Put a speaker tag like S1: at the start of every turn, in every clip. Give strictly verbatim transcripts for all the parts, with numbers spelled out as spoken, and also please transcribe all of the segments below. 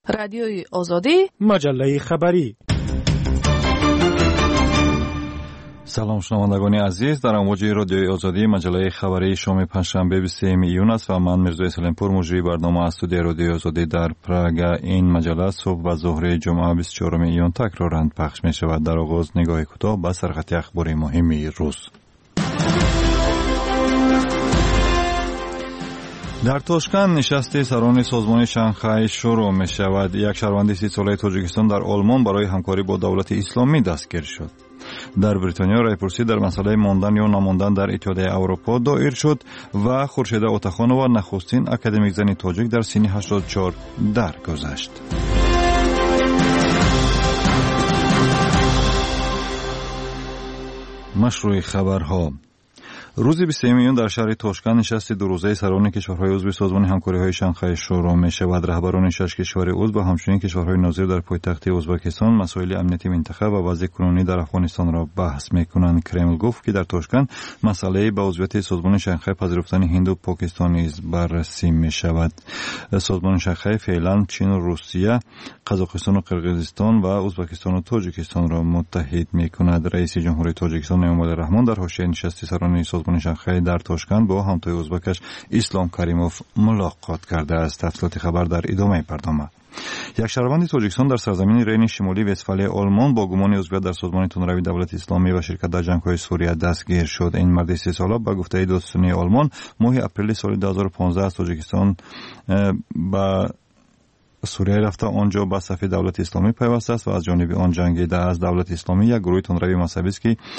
S1: رادیوی آزادی،
S2: مجله خبری.
S3: سلام شنوندگان عزیز، در امواج رادیوی آزادی مجله خبری شام پنجشنبه بیست و سوم ایون است و من میرزا سلیمپور مجری برنامه از استودیوی رادیوی آزادی در پراگ. این مجله صبح و ظهر جمعه بیست و چهارم ایون تکرارا پخش می شود. در آغاز نگاه کوتاه به سرخط اخبار مهم روز. در تاشکند نشست سران سازمان شانگهای شروع می شود. یک شهروند سی ساله تاجیکستان در آلمان برای همکاری با دولت اسلامی دستگیر شد. در بریتانیا رایپرسی در مسئله ماندن یا نماندن در اتحادیه اروپا دایر شد و خورشیده اوتاخانова نخستین اکادمیک زن تاجیک در سن هشتاد و چهار درگذشت. مشروع خبرها. روز بیست و سوم ایون در شهر تاشکند نشست دو روزه سران کشورهای عضو سازمان همکاری‌های شانگهای شروع می‌شود. رهبران شش کشور عضو و همچنین کشورهای ناظر در پایتخت ازبکستان مسائل امنیتی منطقه و وضع کنونی در افغانستان را بحث می‌کنند. کرمل گفت که در تاشکند مسئله به عضویت سازمان شانگهای پذیرفتن هند و پاکستان نیز بررسی می‌شود. سازمان شانگهای فعلا چین و روسیه، قزاقستان و قرقیزستان و ازبکستان و تاجیکستان را متحد می‌کند. رئیس جمهوری تاجیکستان نعیم الرحمن در حاشیه نشست سران سازمان شانگهای در تاشکند با همتای ازبکش اسلام کریموف ملاقات کرده است. تفصیلات خبر در ادامه برنامه. یک شهروند تاجیکستان در سرزمین رین شمالی وستفالیای آلمان با گمان عضویت در سازمان تندروی دولت اسلامی و شرکت در جنگ‌های سوریه دستگیر شد. این مرد سی ساله به گفته دادستانی آلمان ماه اپریل سال دو هزار و پانزده از تاجیکستان با سوریه رفته آنجا به صف دولت اسلامی پیوسته است و از جانب آن جنگیده است. دولت اسلامی یک گروه تندروی مذهبی است که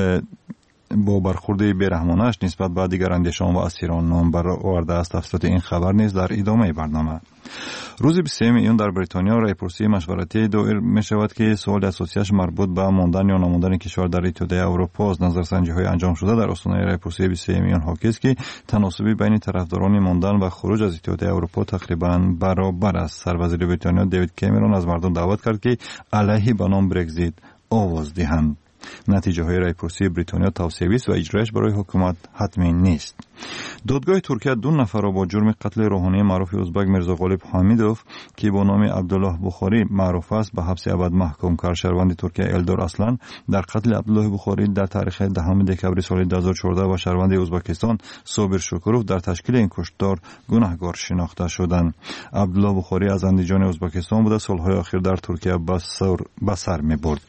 S3: با برخورد بیرحمانه‌اش نسبت به دیگر اندیشان و اسیران نام برآورده است. تفصیلات این خبر نیز در ادامه برنامه. روز بیست و سوم ایون در بریتانیا رایپرسی مشورتی دایر می شود که سوال اساسیش مربوط به ماندن یا نماندن کشور در اتحادیه اروپا است. نظرسنجی‌های انجام شده در آستانه رایپرسی بیست و سوم ایون حاکی است که تناسبی بین طرفداران ماندن و خروج از اتحادیه اروپا تقریبا برابر است. سروزیر بریتانیا دیوید کامرون از مردم دعوت کرد که علیه به نام برگزیت آواز دهند. نتیجه های رایپرسی بریتانیا توصیوی است و اجرایش برای حکومت حتمی نیست. دادگاه ترکیه دو نفر را با جرم قتل روحانی معروف ازبک میرزا غالب حمیدوف که با نام عبدالله بخاری معروف است به حبس ابد محکوم کرد. شهروند ترکیه الدار اصلان در قتل عبدالله بخاری در تاریخ دهم دکبر سال دو هزار و چهارده و شهروند ازبکستان صابر شکروف در تشکیل این کشتار گناهکار شناخته شدند. عبدالله بخاری از اندیجان ازبکستان بود. سالهای اخیر در ترکیه به سر می‌برد.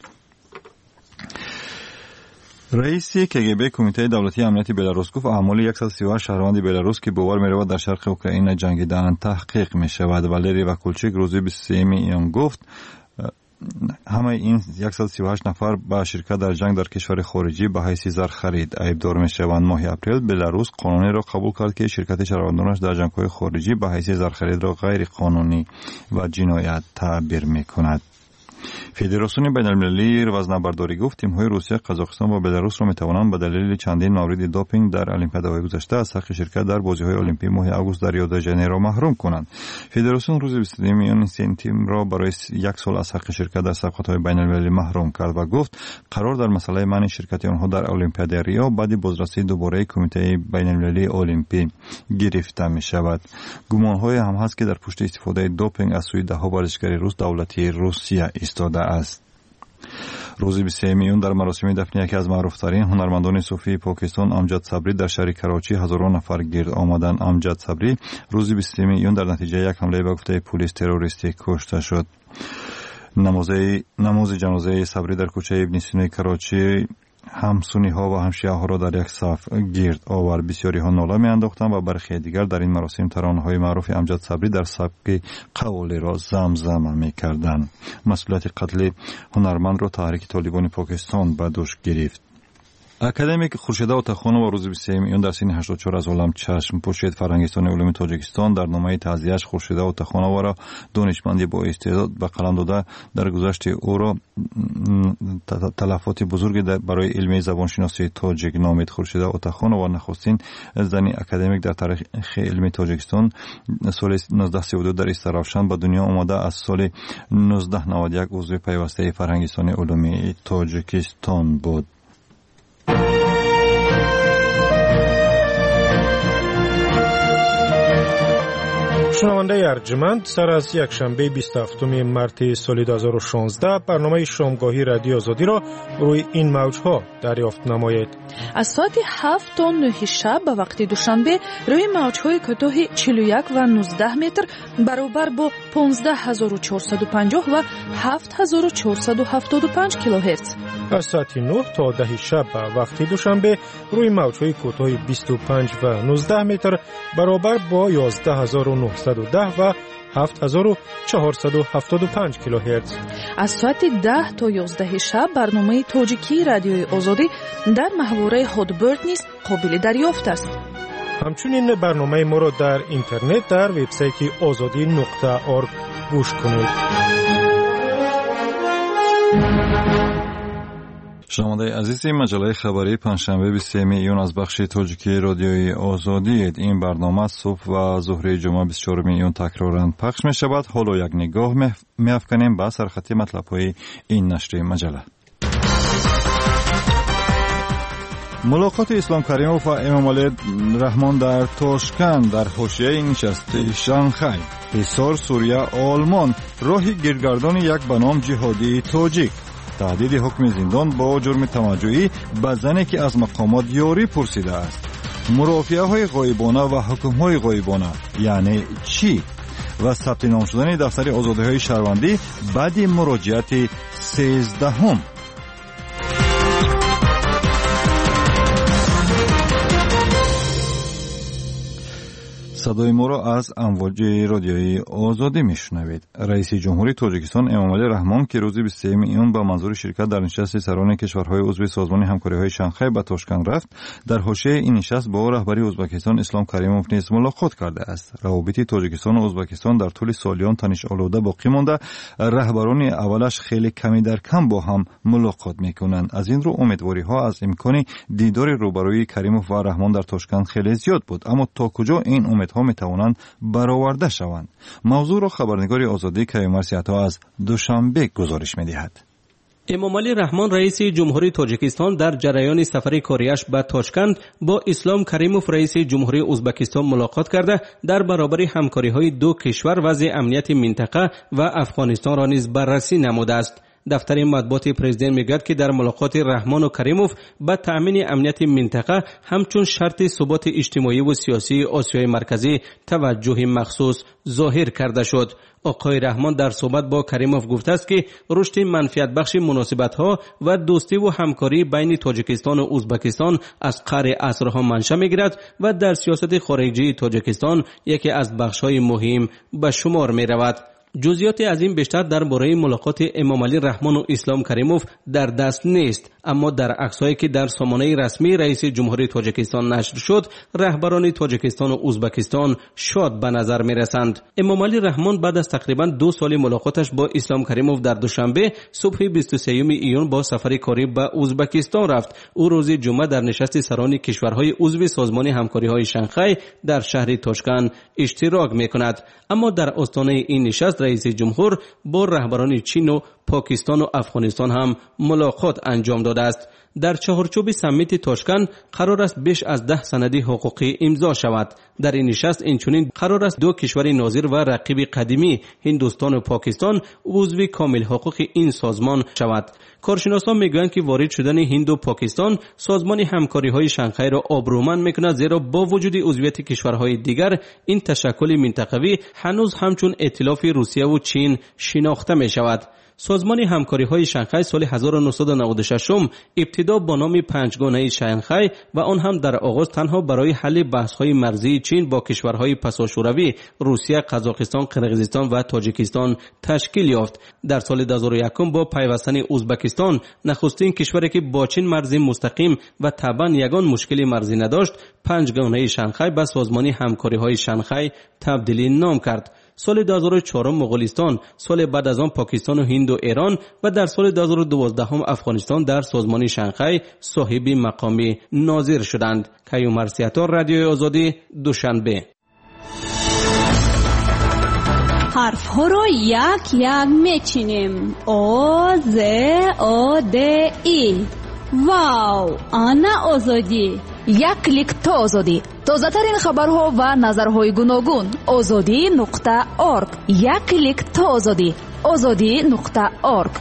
S3: رئیس کگب کمیته دولتی امنیت بلاروس گفت اعمال صد و سی و هشت شهروند بلاروس که باور می‌رود در شرق اوکراین جنگیدند تحقیق می‌شود. والری وکولچیک روز بیست و سوم ایون گفت همه این صد و سی و هشت نفر با شرکت در جنگ در کشور خارجی به حیث زر خرید ایبدار می‌شوند. ماه اپریل بلاروس قانونی را قبول کرد که شرکت شهروندانش در جنگ‌های خارجی به حیث زر خرید را غیر قانونی و جنایت تعبیر می‌کند. فدراسیون بین‌المللی وزنه‌برداری گفت تیم‌های روسیه، قزاقستان و بلاروس را می‌توانند به دلیل چندین مورد دوپینگ در المپیادهای گذشته از حق شرکت در بازی‌های المپیک ماه آگوست در ریو د ژانیرو محروم کنند. فدراسیون روز بیست و دوم ایون این تیم را برای یک سال از حق شرکت در سباقات‌های بین‌المللی محروم کرد و گفت قرار در مسئله منع شرکت آنها در المپیاد ریو بعد بازرسی دوباره کمیته بین‌المللی المپی گرفته می‌شود. گمان‌های هم هست که در پشت استفاده دوپینگ از سوی ده‌ها ورزشکار روس دولتی روسیه ایستاده است. روز بیست و سوم ایون در مراسم دفن یکی از معروف‌ترین هنرمندان صوفی پاکستان امجد صبری در شهر کراچی هزاران نفر گرد آمدند. امجد صبری روز بیست و سوم ایون در نتیجه یک حمله به گفته پلیس تروریستی کشته شد. نماز نماز جنازه صبری در کوچه ابن سینا کراچی همسونی ها و همشیعه ها را در یک صف گرد آورد. بسیاری ها ناله می انداختند و برخی دیگر در این مراسم ترانه های معروف امجد صبری در سبک قوالی را زمزمه می کردند. مسئولیت قتل هنرمند را تحریک طالبان پاکستان به دوش گرفت. اکادمیک خورشیده اوتاخانova روز بیست و سوم ایون در سن هشتاد و چهار از عالم چشم پوشید. فرهنگستان علوم تاجیکستان در نامه تعزیه‌اش خورشیده اوتاخانova را دانشمندی با استعداد به قلم داده در گذشت او را تلفات بزرگی برای علم زبانشناسی تاجیک نامید. خورشیده اوتاخانova نخستین زن اکادمیک در تاریخ علم تاجیکستان سال نوزده سی و دو در استراوشن به دنیا آمده از سال نوزده نود و یک عضو پیوسته فرهنگستان علوم تاجیکستان بود.
S1: شنونده ارجمند، سر از یک شنبه بیست و هفتم مارس سال دو هزار و شانزده برنامه شامگاهی رادیو آزادی را روی این موجها دریافت نمایید.
S2: از ساعت هفت تا نه شب به وقت دوشنبه روی موجهای کوتاه چهل و یک و نوزده متر برابر با پانزده هزار و چهارصد و پنجاه و هفت هزار و چهارصد و هفتاد و پنج کیلوهرتز.
S1: از ساعت نه تا ده شب به وقت دوشنبه روی موجهای کوتاه بیست و پنج و نوزده متر برابر با یازده هزار و نهصد و ده و هفت هزار و چهارصد و هفتاد و پنج کیلوهرتز.
S2: از ساعت ده تا یازده شب برنامه تاجیکی رادیوی آزادی در محوره هادبرد نیز قابل دریافت است.
S1: همچنین برنامه ما را در اینترنت در وبسایت آزادی نقطه org گوش کنید.
S3: شنونده عزیز، مجله خبری پنجشنبه بیست و سوم ایون از بخش تاجیکی رادیوی آزادی. این برنامه صبح و ظهر جمعه بیست و چهارم ایون تکرارا پخش می شود. حالا یک نگاه می افکنیم به سرخط مطلب‌های این نشر مجله. ملاقات اسلام کریموف و امام علی رحمان در تاشکند در حاشیه نشست شانگهای. حصار سوریه آلمان، راه گیرگردان یک بنام جهادی تاجیک. تهدید حکم زندان با جرم تمجعی به زنی که از مقامات یاری پرسیده است. مرافعه های غایبانه و حکم های غایبانه یعنی چی؟ و ثبت نام شدن دفتر آزادی های شهروندی بعد مراجعت سیزدهم. صدای ما را از امواج رادیویی آزادی میشنوید. رئیس جمهوری تاجیکستان امام علی رحمان که روز بیست و سوم ایون با منظور شرکت در نشست سران کشورهای عضو سازمان همکاری‌های شانگهای به تاشکند رفت، در حاشیه این نشست با رهبری ازبکستان اسلام کریموف نیز ملاقات کرده است. روابط تاجیکستان و ازبکستان در طول سالیان تنش آلوده باقی مانده، رهبران اولش خیلی کمی در کم با هم ملاقات میکنند. از این رو امیدواری‌ها از امکان دیدار روبروی کریموف و رحمان در تاشکند خیلی زیاد بود، اما تا کجا این امید ها می توانند برآورده شوند؟ موضوع را خبرنگار آزادی کیومرث عطا از دوشنبه گزارش می دهد.
S4: امام علی رحمان رئیس جمهوری تاجیکستان در جریان سفر کاریش به تاشکند با اسلام کریموف رئیس جمهوری ازبکستان ملاقات کرده در برابر همکاری‌های دو کشور وضع امنیت منطقه و افغانستان را نیز بررسی نموده است. دفتر مطبوعات پرزیدنت میگوید که در ملاقات رحمان و کریموف به تأمین امنیت منطقه همچون شرط ثبات اجتماعی و سیاسی آسیای مرکزی توجه مخصوص ظاهر کرده شد. آقای رحمان در صحبت با کریموف گفته است که رشد منفعت بخش مناسبت‌ها و دوستی و همکاری بین تاجیکستان و ازبکستان از قرن عصرها منشأ می‌گیرد و در سیاست خارجی تاجیکستان یکی از بخش‌های مهم به شمار می‌رود. جزئیات از این بیشتر درباره ملاقات امام علی رحمان و اسلام کریموف در دست نیست، اما در عکس‌هایی که در سامانه رسمی رئیس جمهوری تاجیکستان نشر شد، رهبران تاجیکستان و ازبکستان شاد به نظر می‌رسند. امام علی رحمان بعد از تقریباً دو سال ملاقاتش با اسلام کریموف در دوشنبه صبح بیست و سوم ایون با سفر کاری به ازبکستان رفت. او روز جمعه در نشست سران کشورهای عضو سازمان همکاری‌های شانگهای در شهر تاشکند اشتراک می‌کند. اما در آستانه این نشست رئیس جمهور با رهبران چین و پاکستان و افغانستان هم ملاقات انجام داده است. در چهارچوب سمیت تاشکند قرار است بیش از ده سند حقوقی امضا شود. در این نشست اینچنین قرار است دو کشور ناظر و رقیب قدیمی هندوستان و پاکستان عضو کامل حقوق این سازمان شود. کارشناسان میگویند که وارد شدن هند و پاکستان سازمان همکاری‌های شانگهای را آبرومند میکند، زیرا با وجود عضویت کشورهای دیگر این تشکل منطقوی هنوز همچون ائتلاف روسیه و چین شناخته می شود. سازمان همکاری‌های شانگهای سال هزار و نهصد و نود و شش ابتدا با نام پنجگانه شانگهای و آن هم در آغاز تنها برای حل بحث‌های مرزی چین با کشورهای پساشوروی روسیه، قزاقستان، قرقیزستان و تاجیکستان تشکیل یافت. در سال دو هزار و یک با پیوستن ازبکستان، نخستین کشوری که با چین مرزی مستقیم و طبعاً یگان مشکلی مرزی نداشت، پنجگانه شانگهای به سازمان همکاری‌های شانگهای تبدیل نام کرد. سال دو هزار و چهار مغولستان، سال بعد از آن پاکستان و هند و ایران و در سال دو هزار و دوازده هم افغانستان در سازمان شانگهای صاحب مقامی ناظر شدند. کیومرث عطا، رادیو آزادی، دوشنبه.
S5: حرف ها رو یک یک میچینیم. او ز او د ای. واو، آنا آزادی.
S2: یک کلیک تا آزادی. تازه‌ترین خبرها و نظرهای گوناگون. آزادی نقطه اورگ. یک کلیک تا آزادی. آزادی نقطه اورگ.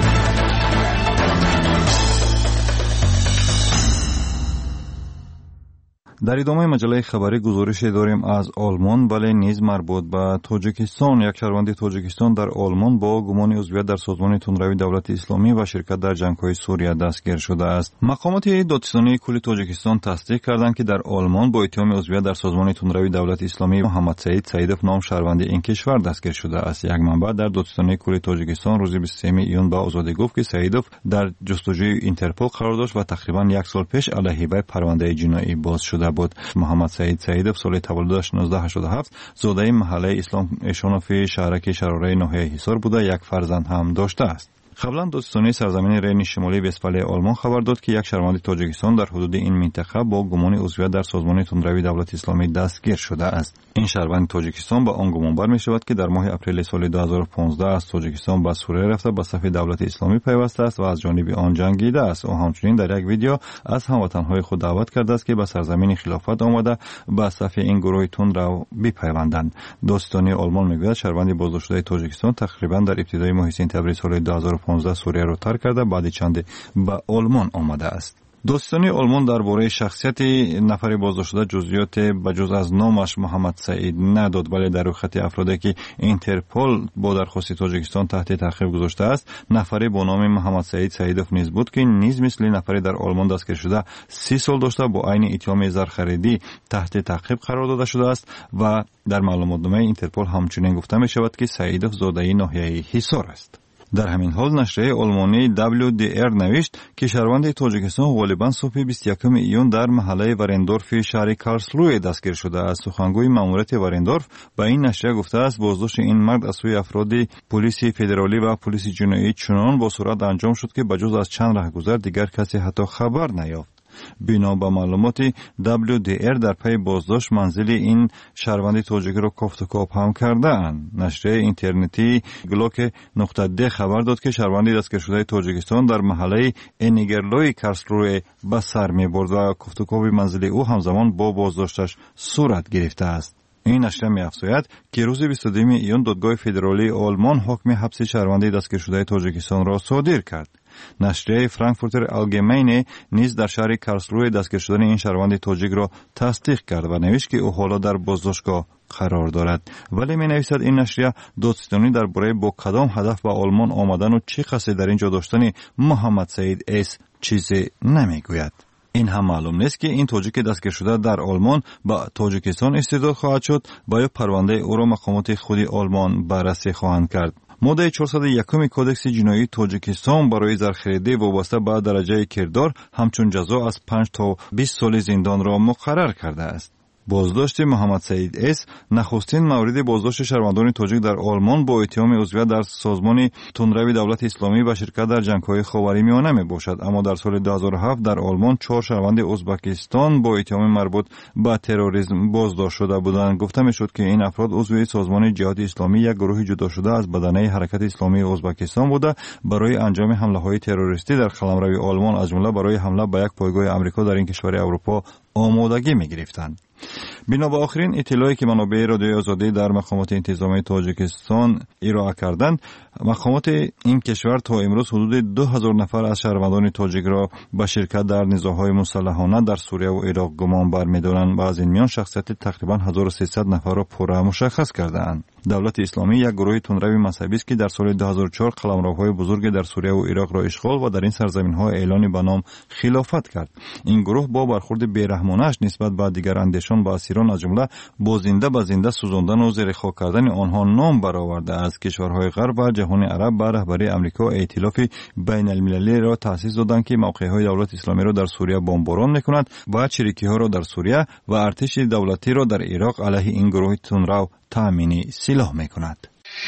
S3: در ادامه مجله خبری گزارش داریم از آلمان، ولی نیز مربوط به تاجیکستان. یک شهروند تاجیکستان در آلمان با گمان عضویت در سازمان تندروی دولت اسلامی و شرکت در جنگ‌های سوریه دستگیر شده است. مقامات دادستانی کل تاجیکستان تصدیق کردند که در آلمان با اتهام عضویت در سازمان تندروی دولت اسلامی محمد سعید سعیدوف نام شهروند این کشور دستگیر شده است. یک منبع در دادستانی کل تاجیکستان روز بیست و سوم ایون به آزادی گفت که سعیدوف در جستجوی اینترپل قرار داشت و تقریبا یک سال پیش علیه وی پرونده جنایی باز شده بود. محمد سعید سعیدوف سال تولدش نوزده هشتاد و هفت زاده محله اسلام اشونوفی شهرک شراره ناحیه حصار بوده، یک فرزند هم داشته است. قبلا دادستانی سرزمین رین شمالی وستفالیا آلمان خبر داد که یک شهروند تاجیکستان در حدود این منطقه با گمان عضویت در سازمان تندروی دولت اسلامی دستگیر شده است. این شهروند تاجیکستان با آن گمان بر می شود که در ماه اپریل سال دو هزار و پانزده از تاجیکستان به سوریه رفته به صف دولت اسلامی پیوسته است و از جانب آن جنگیده است. او همچنین در یک ویدیو از هموطنهای خود دعوت کرده است که به سرزمین خلافت آمده به صف این گروه تندرو بپیوندند. دادستانی آلمان میگوید شهروند بازداشت شده تاجیکستان تقریبا در ابتدای ماه سپتامبر سال دو هزار و پانزده سوریه را ترک کرده، بعد چند به آلمان آمده است. دادستانی آلمان درباره شخصیت نفر بازداشت شده جزئیات بجز از نامش محمد سعید نداد، ولی در خط افرادی که اینترپل با درخواست تاجیکستان تحت تعقیب گذاشته است نفری با نام محمد سعید سعیدوف نیز بود که نیز مثل نفری در آلمان دستگیر شده سی سال داشته با عین اتهام زرخریدی تحت تعقیب قرار داده شده است و در معلوماتنامه اینترپل همچنین گفته می شود که سعیدوف زاده ناحیه حصار است. در همین حال نشریه آلمانی دبلیو دی ار نوشت که شهروند تاجیکستان غالبا صبح بیست و یکم ایون در محله ورندورف شهر کارلسروه دستگیر شده است. سخنگوی ماموریت ورندورف به این نشریه گفته است بازداشت این مرد از سوی افراد پلیس فدرالی و پلیس جنایی چنان با سرعت انجام شد که بجز از چند راهگذر دیگر کسی حتی خبر نیافت. بنا به معلومات دبلیو دی ار در پی بازداشت منزل این شهروند تاجیک را کافت و کاپ هم کرده اند. نشریه اینترنتی گلوک نقطه د خبر داد که شهروند دستگیر شده تاجیکستان در محله انیگرلوی کارلسروه به سر می برد و کافت و کاپ منزل او همزمان با بازداشتش صورت گرفته است. این نشریه می افزاید که روز بیست و دو ایون دادگاه فدرالی آلمان حکم حبس شهروند دستگیر شده تاجیکستان را صادر کرد. نشریه فرانکفورتر آلگمینه نیز در شهر کارلسروه دستگیر شدن این شهروند تاجیک را تصدیق کرد و نوشت که او حالا در بازداشتگاه قرار دارد. ولی می نویسد این نشریه دادستانی درباره با کدام هدف به آلمان آمدن و چه قصد در اینجا داشتن محمد سعید اس چیزی نمیگوید. این هم معلوم نیست که این تاجیک دستگیر شده در آلمان به تاجیکستان استرداد خواهد شد و یا پرونده او را مقامات خود آلمان بررسی خواهند کرد. ماده چهارصد و یک کدکس جنایی تاجیکستان برای زرخریدی وابسته به درجه کردار همچون جزا از پنج تا بیست سال زندان را مقرر کرده است. بازداشت محمد سعید اس نخستین مورد بازداشت شهروندان تاجیک در آلمان با اتهام عضویت در سازمان تندروی دولت اسلامی و شرکت در جنگ‌های خاورمیانه می باشد. اما در سال دو هزار و هفت در آلمان چهار شهروند ازبکستان با اتهام مربوط به تروریسم بازداشت شده بودند. گفته می شد که این افراد عضو سازمان جهاد اسلامی، یک گروه جدا شده از بدنه حرکت اسلامی ازبکستان بوده، برای انجام حمله‌های تروریستی در قلمرو آلمان از جمله برای حمله به یک پایگاه آمریکا در این کشور اروپا آمادگی می گرفتند. بنا به آخرین اطلاعی که منابع رادیوی آزادی در مقامات انتظامی تاجیکستان ارائه کردند، مقامات این کشور تا امروز حدود دو هزار نفر از شهروندان تاجیک را به شرکت در نزاع‌های مسلحانه در سوریه و عراق گمان برمی‌دارند و از این میان شخصیت تقریبا هزار و سیصد نفر را پوره مشخص کرده‌اند. دولت اسلامی یک گروه تندروی مذهبی است که در سال دو هزار و چهار قلمروهای بزرگ در سوریه و عراق را اشغال و در این سرزمین‌ها اعلان به نام خلافت کرد. این گروه با برخورد بی‌رحمانه‌اش نسبت به دیگر اندیشان و اسیران از جمله با زنده به زنده سوزاندن و زیر خاک کردن آنها نام برآورده است. کشورهای غرب و جهان عرب به رهبری آمریکا ائتلاف بین المللی را تأسیس دادند که موقع‌های دولت اسلامی را در سوریه بمباران می‌کند و چریکی‌ها را در سوریه و ارتش دولتی را در عراق علیه این گروه تندرو تامین سلاح می‌کند.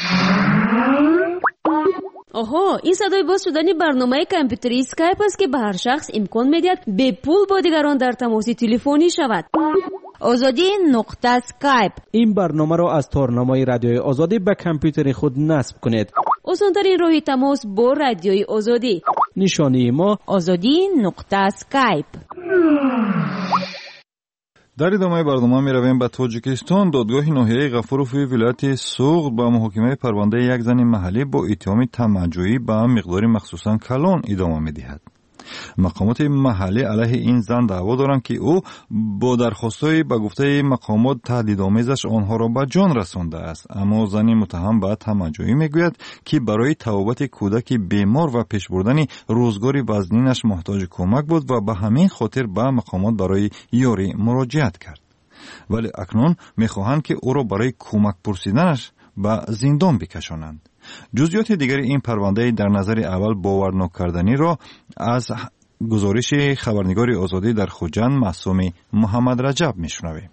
S5: آها، این صدای باز شدن برنامه کامپیوتری اسکایپ است که به هر شخص امکان می‌دهد به پول با دیگران در تماس تلفنی شود. آزادی نقطه اسکایپ.
S4: این برنامه را از تارنامه رادیوی آزادی به کامپیوتر خود نصب کنید.
S5: آسان‌ترین راه تماس با رادیوی آزادی.
S4: نشانی ما
S5: آزادی نقطه اسکایپ.
S3: در ادامه برنامه می رویم به تاجیکستان. دادگاه ناحیه غفوروفی ولایت سوغد به محاکمه پرونده یک زن محلی با اتهام طمع‌جویی به مقدار مخصوصا کلان ادامه می دهد. مقامات محلی علیه این زن دعوا دارند که او با درخواست‌های به گفته مقامات تهدیدآمیزش آنها را به جان رسانده است، اما زن متهم به طمع‌جویی میگوید که برای توابت کودک بیمار و پیش بردن روزگار وزنینش محتاج کمک بود و به همین خاطر به مقامات برای یاری مراجعت کرد، ولی اکنون میخواهند که او را برای کمک پرسیدنش به زندان بکشانند. جزئیات دیگر این پرونده در نظر اول باور نکردنی را از گزارش خبرنگار آزادی در خوجند معصوم محمد رجب میشنویم.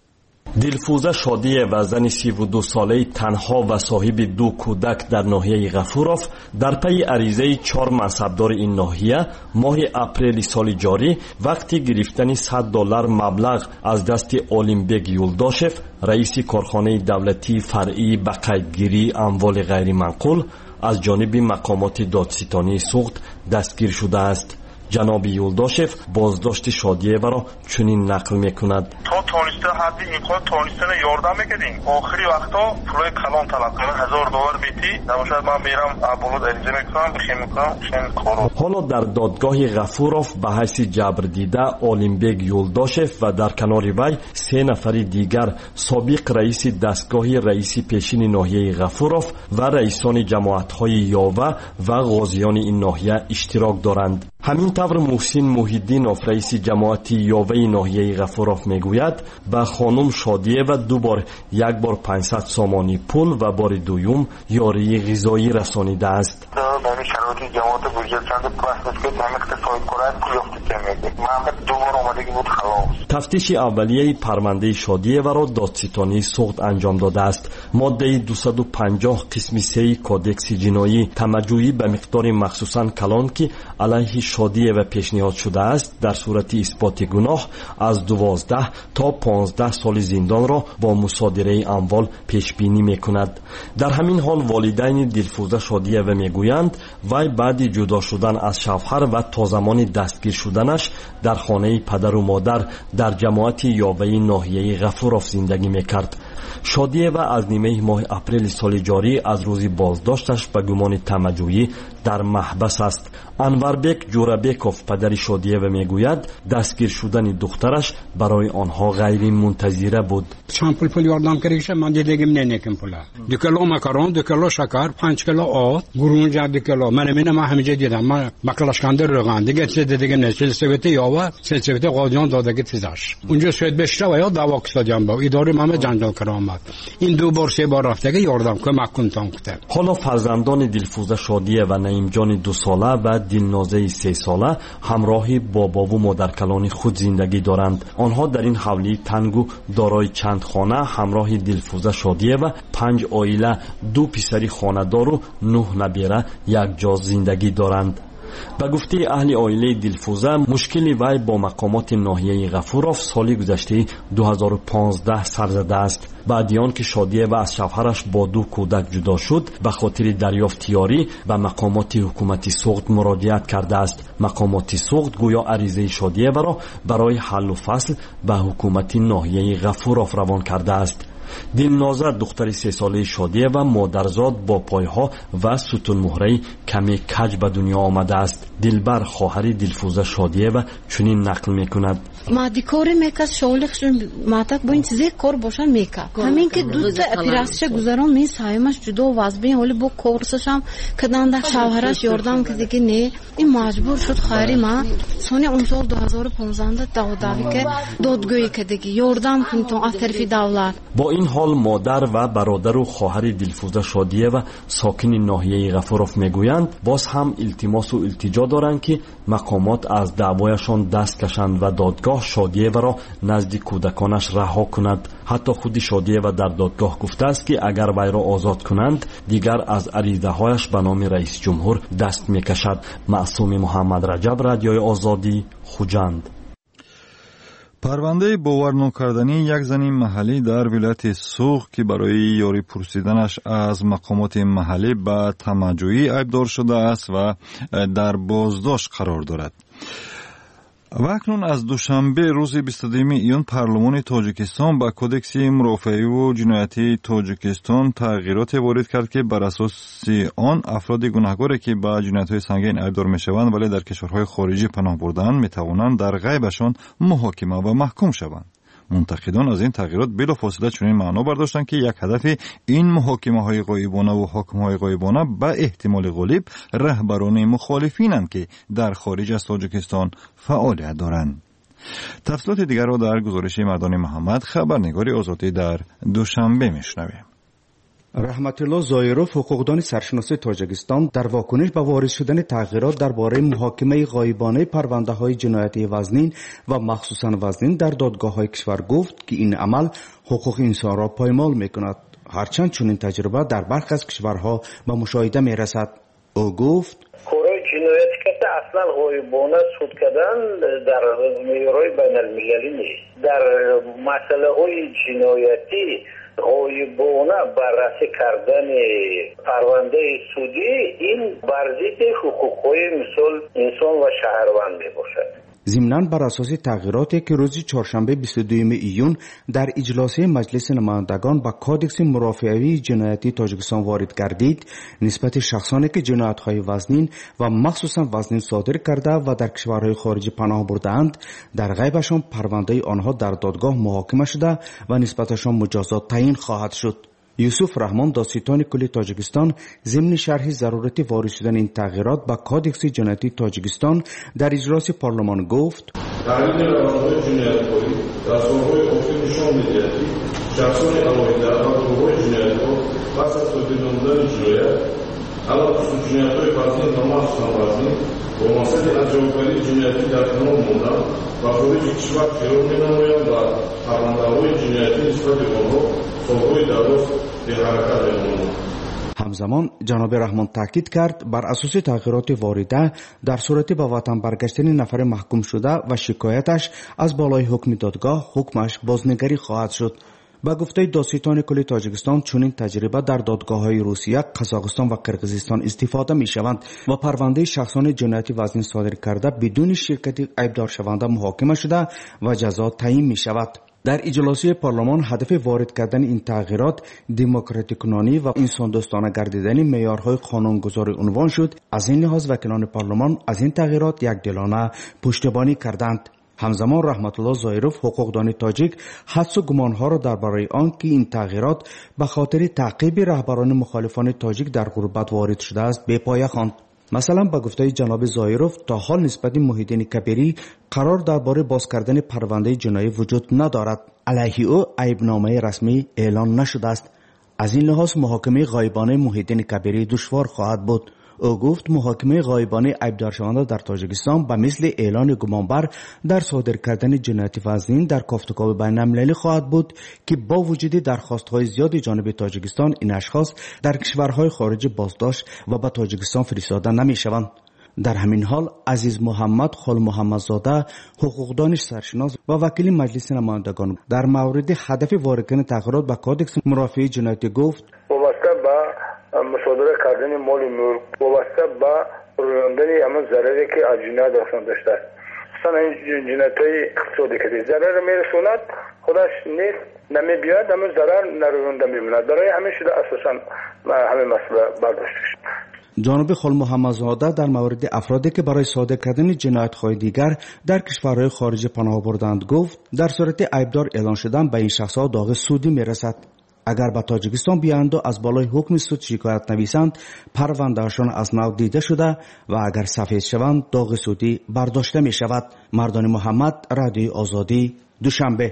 S6: دلفوزه شادی و زن سی و دو ساله تنها و صاحب دو کودک در ناحیه غفوروف در پی عریضه چهار منصبدار این ناحیه ماه اپریل سال جاری وقتی گرفتن صد دلار مبلغ از دست اولمبک یولداشف رئیس کارخانه دولتی فرعی به قیدگیری اموال غیر منقول از جانب مقامات دادستانی سوغد دستگیر شده است. جناب یولداشف بازداشت شادیه را چنین نقل میکند:
S7: تا تونسته حدی امکان تونستن یاردم میکردیم. آخری وقتا پولای کلان طلب کنن هزار دلار میتی نباشد من میرم ابولود عریضه میکنم بخیم میکنم چنین کارو.
S6: حالا در دادگاه غفوروف به حیث جبر دیده اولمبک یولداشف و در کنار وی سه نفر دیگر سابق رئیس دستگاه رئیس پیشین ناحیه غفوروف و رئیسان جماعت‌های یاوه و غازیان این ناحیه اشتراک دارند. همین طور محسن محیدینوف رئیس جماعت یاوه ناحیه غفوروف میگوید به خانم شادیه و دو بار یک بار پانصد سامانی پول و بار دوم یاری غذایی رسانیده است.
S7: در شرایط جماعت بودجه چند پلاس که من اقتصاد کنم پول یافته میگه من دو بار اومدگی بود خلاص.
S6: تفتیش اولیه پرونده شادیه و را دادستانی سوغد انجام داده است. ماده دویست و پنجاه قسم سه کودکس جنایی طمع‌جویی به مقدار مخصوصا کلان که علیه شادیه و پیشنهاد شده است در صورت اثبات گناه از دوازده تا پانزده سال زندان را با مصادره اموال پیش بینی میکند. در همین حال والدین دلفوزه شادیه و میگویند وی بعد جدا شدن از شوهر و تا زمان دستگیر شدنش در خانه پدر و مادر در جماعت یاوه ناحیه غفوروف زندگی میکرد. شادیه و از نیمه ماه اپریل سال جاری از روز بازداشتش به گمان طمع‌جویی در محبس است. انوربک جورابکوف پدر شادیه و میگوید دستگیر شدن دخترش برای آنها غیر منتظره بود.
S8: چند پول پول یاردم کردیش من دیدم ننیکم پولا. دو کیلو ماکارون، دو کیلو شکر، پنج کیلو آب، گرونج دو کیلو. من میگم من همینجا دیدم. من بکلاشکاندر روغن دیگه چه دیگه نه چه سویت یاوا، چه سویت قاضیان دادگی چیزاش. اونجا سویت بشه و یا دعوا کردیم با اداره محمد جنجال کرامت. این دو بار سه بار رفته که یاردم که مکن تام کرد.
S6: حالا فرزندان دلفوزه شادیه و نعیم جان دو ساله و دلنازه سه ساله همراه بابا و مادر کلان خود زندگی دارند. آنها در این حولی تنگو دارای چند خانه همراه دلفوزه شادیه و پنج عائله دو پسری خانه‌دار و نه نبیره یک جا زندگی دارند. به گفته اهل عائله دلفوزه مشکلی وی با مقامات ناحیه غفوروف سال گذشته دو هزار و پانزده سر زده است. بعد آن که شادیه و از شوهرش با دو کودک جدا شد به خاطر دریافت یاری به مقامات حکومتی سوغد مراجعت کرده است. مقامات سوغد گویا عریضه شادیه را برای حل و فصل به حکومت ناحیه غفوروف روان کرده است. دلنازه دختر سه ساله شادیه و مادرزاد با پایها و ستون مهره کمی کج به دنیا آمده است. دلبر خواهر دلفوزه شادیه و چنین نقل میکند:
S9: مادی کاری میکرد شغلشون ماتک با این چیزی کار باشن میکرد. همین که دو تا اپراسیون گذران می سایمش جدا واسبین ولی با کورسش هم کدان ده شوهرش یاردم که دیگه نه این مجبور شد خیری ما سونی اون سال دو هزار و پانزده داوداوی که دادگاهی که دیگه یاردم کنتون از طرف دولت.
S6: با این حال مادر و برادر و خواهر دلفوزه شادیه و ساکن ناحیه غفوروف میگویند باز هم التماس و التجا دارند که مقامات از دعوایشان دست کشند و دادگاه شادیه و را نزد کودکانش رها کند. حتی خود شادیه و در دادگاه گفته است که اگر وی را آزاد کنند دیگر از عریضه هایش به نام رئیس جمهور دست میکشد. معصوم محمد رجب، رادیوی آزادی، خوجند.
S3: پرونده باور نکردنی یک زن محلی در ولایت سوغد که برای یاری پرسیدنش از مقامات محلی به طمع‌جویی عیبدار شده است و در بازداشت قرار دارد. و اکنون از دوشنبه روز بیست و دو ایون پارلمان تاجیکستان با کودکس مرافعی و جنایتی تاجیکستان تغییرات وارد کرد که بر اساس آن افراد گناهکاری که با جنایت‌های سنگین ایمدار می‌شوند ولی در کشورهای خارجی پناه برده‌اند می‌توانند در غیبشان محاکمه و محکوم شوند. منتقدان از این تغییرات بلافاصله چنین معنا برداشتند که یک هدف این محاکمه‌های غایبانه و حکم‌های غایبانه به احتمال غالب رهبران مخالفینند که در خارج از تاجیکستان فعالیت دارند. تفصیلات دیگر را در گزارش مردان محمد خبرنگار آزادی در دوشنبه میشنویم.
S10: رحمت الله زایروف حقوقدان سرشناسی تاجیکستان در واکنش به وارد شدن تغییرات درباره محاکمه غایبانه پرونده‌های جنایتی وزنین و مخصوصاً وزنین در دادگاه‌های کشور گفت که این عمل حقوق انسان را پایمال می‌کند، هرچند چنین تجربه در برخی از کشورها به مشاهده می‌رسد. او گفت
S11: کارهای جنایتی که اصلا غایبانه صورت کردن در معیارهای بین‌المللی نیست. در مسئله‌های جنایتی غایبانه بررسی کردن پرونده سودی این بر ضد حقوق‌های مثال انسان و شهروند میباشد.
S10: ضمناً بر اساس تغییراتی که روز چهارشنبه بیست و دو ایون در اجلاس مجلس نمایندگان با کودکس مرافعی جنایتی تاجیکستان وارد گردید، نسبت شخصانی که جنایت‌های وزنین و مخصوصاً وزنین صادر کرده و در کشورهای خارجی پناه برده‌اند در غیبشان پرونده آنها در دادگاه محاکمه شده و نسبتشان مجازات تعیین خواهد شد. یوسف رحمان دادستان کلی تاجیکستان ضمن شرح ضرورت وارد شدن این تغییرات با کودکس جنایتی تاجیکستان در اجلاس پارلمان گفت:
S12: تغییر روندهای جنایتکاری در سالهای اخیر نشان می‌دهد شخصان علاوه و گروه‌های جنایتکار پس از صادر نمودن جنایت علاوه بر جنایت‌های وزنین و مخصوصاً وزنین با مقصد از جوابگیری جنایتی در کنار ماندن و خارج کشور فرار می‌نمایند و پرونده‌های جنایتی نسبت به آنها سال‌های دراز به حرکت می‌مانند.
S10: همزمان جناب رحمان تاکید کرد بر اساس تغییرات وارده در صورت به وطن برگشتن نفر محکوم شده و شکایتش از بالای حکم دادگاه حکمش بازنگری خواهد شد. با گفته دادستان کلی تاجیکستان چنین تجربه در دادگاه‌های روسیه، قزاقستان و قرقیزستان استفاده می‌شوند و پرونده شخصان جنایتی وزنین صادر کرده بدون شرکت عیبدار شونده محاکمه شده و جزا تعیین می‌شود. در اجلاسی پارلمان هدف وارد کردن این تغییرات دموکراتیک کنانی و انسان دوستانه گردیدن معیارهای قانونگذاری عنوان شد. از این لحاظ وکیلان پارلمان از این تغییرات یکدلانه پشتیبانی کردند. همزمان رحمت الله زایروف حقوقدان تاجیک حدس و گمانها را درباره آن که این تغییرات به خاطر تعقیب رهبران مخالفان تاجیک در غربت وارد شده است بی پایه خواند. مثلا با گفته جناب زایروف تا حال نسبت محی الدین کبیری قرار درباره باز کردن پرونده جنایی وجود ندارد. علیه او عیبنامه رسمی اعلان نشده است. از این لحاظ محاکمه غایبانه محی الدین کبیری دشوار خواهد بود. او گفت محاکمه غایبانه عیبدار شونده در تاجیکستان به مثل اعلان گمانبر در صادر کردن جنایت وزنین در کافتکاب بین‌المللی خواهد بود که با وجود درخواست‌های زیاد جانب تاجیکستان این اشخاص در کشورهای خارجی بازداشت و به تاجیکستان فرستاده نمی‌شوند. در همین حال عزیز محمد خال محمدزاده حقوقدانش سرشناس و وکیل مجلس نمایندگان در مورد هدف وارد کردن تغییرات به کودکس مرافعی جنایتی گفت:
S11: مصادره کردن مال ملک وابسته به رویاندن همون ضرری که از جنایت داستان داشته است. مثلا این جنایت‌های اقتصادی که ضرر میرسوند خودش نیست نمیبیاد، همون ضرر نرویانده میموند. برای همین شده اساسا همین مسئله برداشته شد.
S10: جناب خال محمدزاده در مورد افرادی که برای صادر کردن جنایت‌های دیگر در کشورهای خارجی پناه بردند گفت: در صورت عیبدار اعلان شدن به این شخص‌ها داغ سودی میرسد. اگر به تاجیکستان بیایند و از بالای حکم سود شکایت نویسند پروندهشان از نو دیده شده و اگر سفید شوند داغ سودی برداشته می شود. مردان محمد، رادیو آزادی، دوشنبه.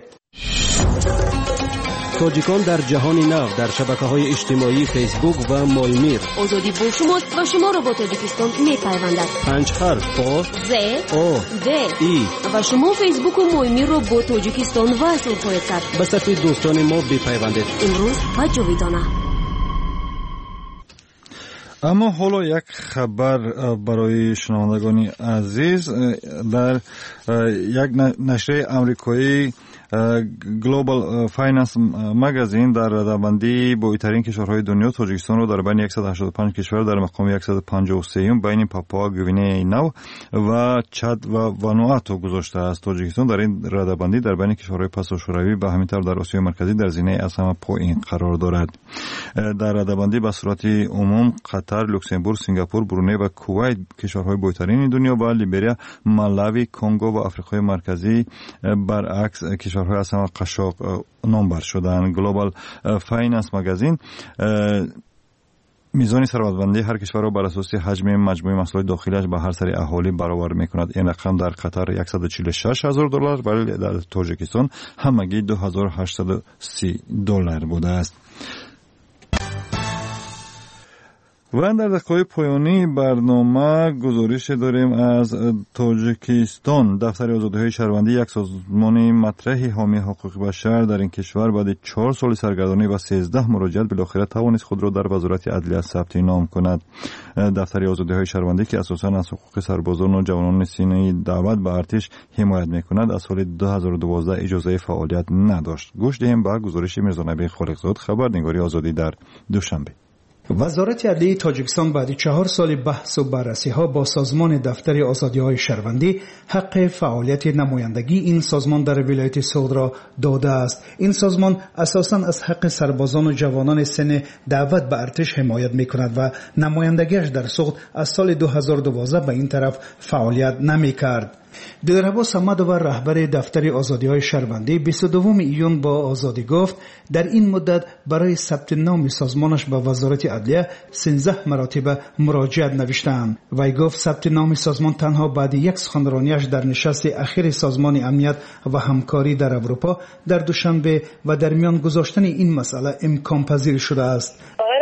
S4: تاجیکان در جهان نو در شبکه‌های اجتماعی فیسبوک و مولمیر.
S5: آزادی با شماست و شما را با تاجیکستان می‌پیوندد.
S4: پنج حرف آ
S5: ز
S4: او
S5: د
S4: ای
S5: و شما فیسبوک و مولمیر را با تاجیکستان وصل خواهید کرد.
S4: به صفحه دوستان ما بپیوندید.
S5: امروز و جاویدانه.
S3: اما حالا یک خبر برای شنوندگان عزیز. در یک نشریه آمریکایی گلوبال فایننس مگزین در رده‌بندی بویترین کشورهای دنیا تاجیکستان رو در بین صد و هشتاد و پنج کشور در مقام صد و پنجاه و سه بین پاپوا گوینه نو و چاد و وانواتو گذاشته است. تاجیکستان در این رده‌بندی در بین کشورهای پسا شوروی و همینطور در آسیای مرکزی در زینه از همه پایین قرار دارد. در رده‌بندی به صورت عموم قطر، لوکزامبورگ، سنگاپور، برونی و کویت کشورهای بویترین دنیا و لیبریا، مالاوی، کنگو و آفریقای مرکزی برعکس کشورهای از همه قشاق نامبر شدند. گلوبال فایننس مگزین میزان ثروتمندی هر کشور را بر اساس حجم مجموع محصولات داخلیش به هر سری اهالی برابر می‌کند. این رقم در قطر صد و چهل و شش هزار دلار ولی در تاجیکستان همگی دو هزار و هشتصد و سی دلار بوده است. و در دقیقه پایانی برنامه گزارش داریم از تاجیکستان. دفتر آزادی‌های شهروندی، یک سازمان مطرح حامی حقوق بشر در این کشور، بعد چهار سال سرگردانی و سیزده مراجعت بالاخره توانست خود را در وزارت عدلیه ثبت نام کند. دفتر آزادی‌های شهروندی که اساساً از حقوق سربازان و جوانان سینه‌ای دعوت به ارتش حمایت می‌کند، از سال دو هزار و دوازده اجازه فعالیت نداشت. گوش دهیم به گزارش میرزانبی خالقزاد، خبرنگاری آزادی در دوشنبه.
S13: وزارت عدلیه تاجیکستان بعد چهار سال بحث و بررسی ها با سازمان دفتر آزادی‌های شهروندی حق فعالیت نمایندگی این سازمان در ولایت سوغد را داده است. این سازمان اساساً از حق سربازان و جوانان سن دعوت به ارتش حمایت می‌کند و نمایندگیش در سوغد از سال دو هزار و دوازده به این طرف فعالیت نمی‌کرد. دلربا صمدوار رهبر دفتر آزادی‌های شهروندی بیست و دوم ایون با آزادی گفت در این مدت برای ثبت نام سازمانش به وزارت عدلیه سیزده مراتب مراجعت نوشتند. وی گفت ثبت نام سازمان تنها بعد یک سخنرانیش در نشست اخیر سازمان امنیت و همکاری در اروپا در دوشنبه و در میان گذاشتن این مسئله امکان پذیر شده است.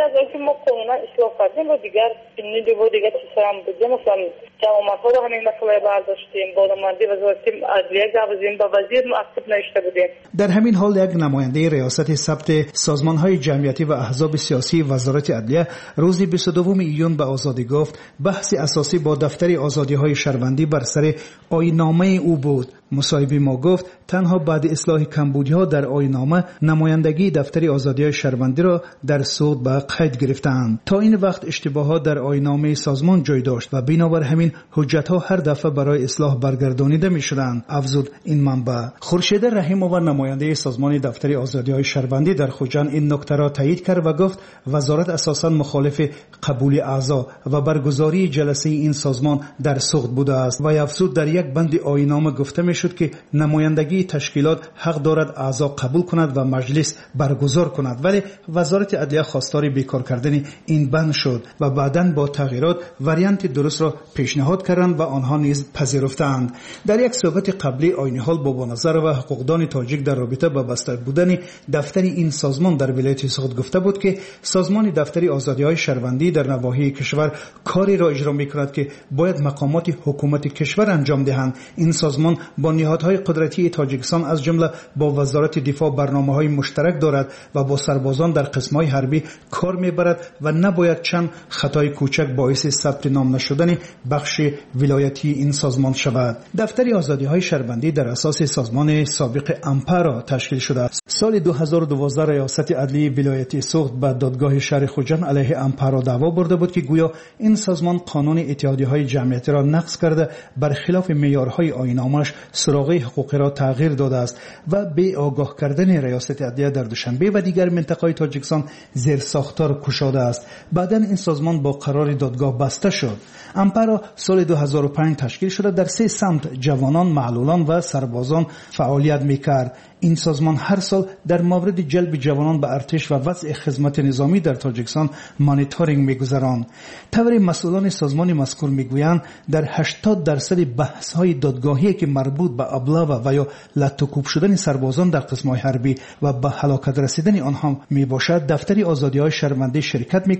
S14: اصلاح کردیم و دیگر نیدی و دیگر چیزها هم بودیم، مثلا جوامت ها رو همین مسئله برداشتیم، بانماندی وزارت عدلیه جوازیم با وزیر مکتوب نوشته بودیم.
S13: در همین حال یک نماینده ریاست ثبت سازمان های جمعیتی و احزاب سیاسی وزارت عدلیه روز بیست و دوم ایون به آزادی گفت بحث اساسی با دفتر آزادی های شهروندی بر سر آیین‌نامه او بود. مصاحبه ما گفت تنها بعد اصلاح کمبودی‌ها در آیین‌نامه نمایندگی دفتر آزادی‌های شهروندی را در سوغد به قید گرفتند. تا این وقت اشتباهات در آیین‌نامه سازمان جای داشت و بنابر همین حجت‌ها هر دفعه برای اصلاح برگردانیده می‌شدند. افزود این منبع. خورشید رحیم‌آور نماینده سازمان دفتر آزادی‌های شهروندی در خوجند این نکته را تایید کرد و گفت وزارت اساساً مخالف قبول اعضا و برگزاری جلسه این سازمان در سوغد بوده است. و افزود در یک بند آیین‌نامه گفته شد که نمایندگی تشکیلات حق دارد اعضا قبول کند و مجلس برگزار کند، ولی وزارت عدلیه خواستار بیکار کردن این بند شد و بعداً با تغییرات وریانت درست را پیشنهاد کردند و آنها نیز پذیرفتند. در یک صحبت قبلی عین حال با نظر و حقوقدان تاجیک در رابطه با بسته بودن دفتر این سازمان در ولایت سوغد گفته بود که سازمان دفتر آزادی‌های شهروندی در نواحی کشور کاری را اجرا می‌کند که باید مقامات حکومت کشور انجام دهند. این سازمان با نهادهای قدرتی تاجیکستان از جمله با وزارت دفاع برنامه‌های مشترک دارد و با سربازان در قسم‌های حربی کار می‌برد و نباید چند خطای کوچک باعث ثبت نام نشدن بخش ولایتی این سازمان شود. دفتر آزادی‌های شهروندی در اساس سازمان سابق امپارا تشکیل شده است. سال دو هزار و دوازده ریاست عدلیه ولایت سوغد به دادگاه شهر خوجند علیه امپارا دعوا برده بود که گویا این سازمان قانون اتحادیه‌های جمعیتی را نقض کرده برخلاف معیارهای آیین‌نامه‌اش سراغه حقوقی را تغییر داده است و به آگاه کردن ریاست عدلیه در دوشنبه و دیگر منطقه‌های تاجیکستان زیر ساختار کشاده است. بعداً این سازمان با قرار دادگاه بسته شد. امپارا سال دو هزار و پنج تشکیل شده. در سه سمت جوانان، معلولان و سربازان فعالیت می‌کرد. این سازمان هر سال در مورد جلب جوانان به ارتش و وضع خدمت نظامی در تاجیکستان مانیتورینگ می‌گذراند. طوری مسئولان سازمان مذکور می‌گویند در هشتاد درصد بحث‌های دادگاهی که مربوط به ابلاغ و یا لطوکوب شدن سربازان در قسم‌های حربی و به هلاکت رسیدن آنها میباشد دفتر آزادی‌های شهروندی شرکت می‌کند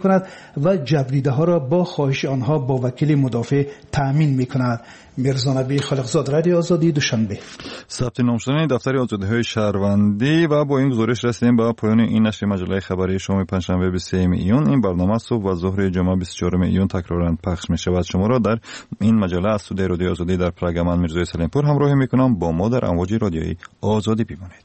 S13: و جبریده ها را با خواهش آنها با وکیل مدافع تأمین می کند. میرزا نبی خالقزاد، رادیو آزادی، دوشنبه.
S3: ثبت نام شدن دفتر آزادی‌های شهروندی و با این گزارش رسیدیم به پایان این نشر مجله خبری شما پنجشنبه بیست و سوم ایون. این برنامه صبح و ظهر جمعه بیست و چهارم ایون تکرارا پخش می شود. شما را در این مجله از استودیوی رادیو آزادی در پرگمان میرزا سلیمپور همراهی می کنم. با ما در امواج رادیویی آزادی بمانید.